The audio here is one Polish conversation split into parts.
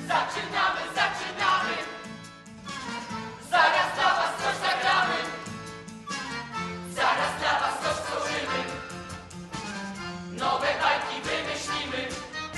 Zaczynamy, zaczynamy! Zaraz dla was coś zagramy! Zaraz dla was coś stworzymy! Nowe bajki wymyślimy!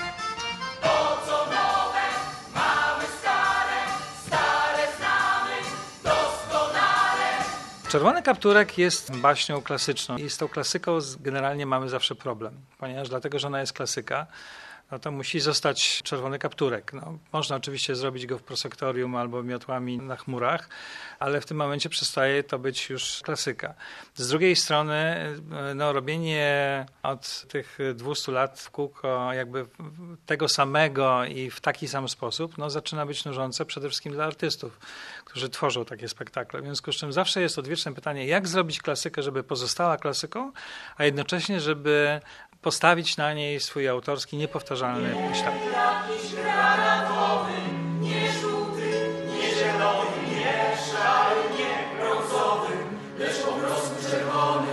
To co nowe, mamy stare, stare znamy doskonale! Czerwony kapturek jest baśnią klasyczną i z tą klasyką generalnie mamy zawsze problem, ponieważ dlatego, że ona jest klasyka, no to musi zostać czerwony kapturek. No, można oczywiście zrobić go w prosektorium albo miotłami na chmurach, ale w tym momencie przestaje to być już klasyka. Z drugiej strony no, robienie od tych 200 lat w kółko jakby tego samego i w taki sam sposób no, zaczyna być nużące przede wszystkim dla artystów, którzy tworzą takie spektakle. W związku z czym zawsze jest odwieczne pytanie, jak zrobić klasykę, żeby pozostała klasyką, a jednocześnie, żeby postawić na niej swój autorski, niepowtarzalny ślad. Jakiś granatowy, nie żółty, nie zielony, nie szary, nie brązowy, lecz po prostu czerwony.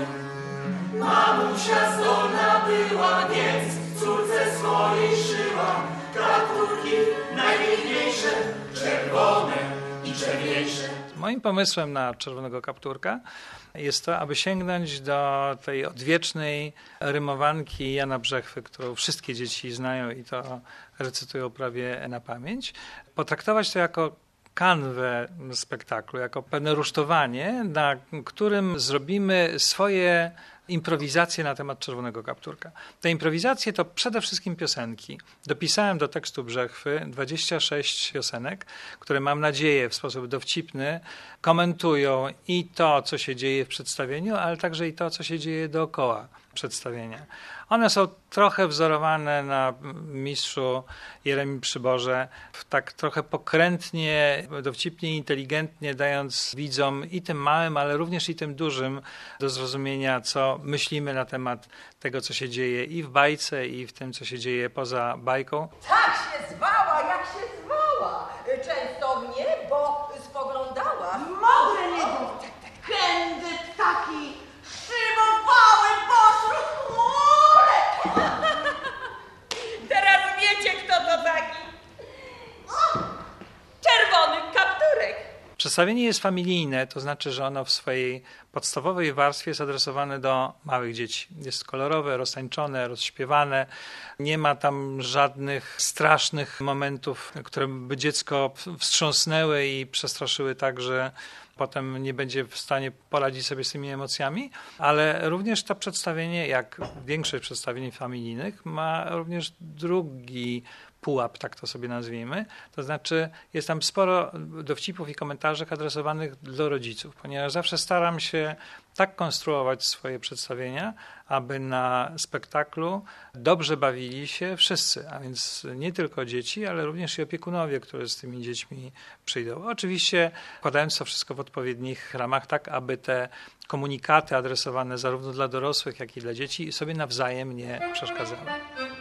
Mamusia zdolna była, więc córce swojej szyła kapturki najpiękniejsze, czerwone i czerniejsze. Moim pomysłem na czerwonego kapturka jest to, aby sięgnąć do tej odwiecznej rymowanki Jana Brzechwy, którą wszystkie dzieci znają i to recytują prawie na pamięć. Potraktować to jako kanwę spektaklu, jako pewne rusztowanie, na którym zrobimy swoje improwizacje na temat czerwonego kapturka. Te improwizacje to przede wszystkim piosenki. Dopisałem do tekstu Brzechwy 26 piosenek, które mam nadzieję w sposób dowcipny komentują i to, co się dzieje w przedstawieniu, ale także i to, co się dzieje dookoła przedstawienia. One są trochę wzorowane na mistrzu Jeremim Przyborze, tak trochę pokrętnie, dowcipnie, inteligentnie dając widzom i tym małym, ale również i tym dużym do zrozumienia, co myślimy na temat tego, co się dzieje i w bajce, i w tym, co się dzieje poza bajką. Tak się zwała, jak się zwała. Często w niebo spoglądała. Modre niebo, kędy ptaki szybowały pośród chmurek. Teraz wiecie, kto to taki. Czerwony kapturek. Przedstawienie jest familijne, to znaczy, że ono w swojej podstawowej warstwie jest adresowane do małych dzieci. Jest kolorowe, roztańczone, rozśpiewane. Nie ma tam żadnych strasznych momentów, które by dziecko wstrząsnęły i przestraszyły tak, że potem nie będzie w stanie poradzić sobie z tymi emocjami, ale również to przedstawienie, jak większość przedstawień familijnych, ma również drugi pułap, tak to sobie nazwijmy. To znaczy jest tam sporo dowcipów i komentarzy adresowanych do rodziców, ponieważ zawsze staram się tak konstruować swoje przedstawienia, aby na spektaklu dobrze bawili się wszyscy, a więc nie tylko dzieci, ale również i opiekunowie, którzy z tymi dziećmi przyjdą. Oczywiście podając to wszystko w odpowiednich ramach, tak aby te komunikaty adresowane zarówno dla dorosłych, jak i dla dzieci sobie nawzajem nie przeszkadzały.